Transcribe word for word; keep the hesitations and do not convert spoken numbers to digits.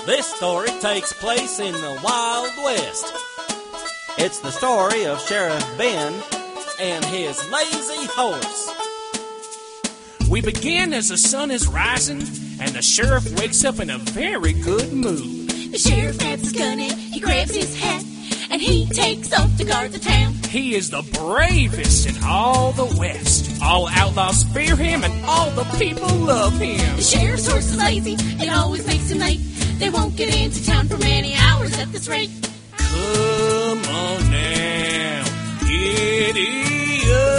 This story takes place in the Wild West. It's the story of Sheriff Ben and his lazy horse. We begin as the sun is rising, and the sheriff wakes up in a very good mood. The sheriff grabs his gun and he grabs his hat, and he takes off to guard the town. He is the bravest in all the West. All outlaws fear him, and all the people love him. The sheriff's horse is lazy, it always makes him late. They won't get into town for many hours at this rate. Come on now, giddy up.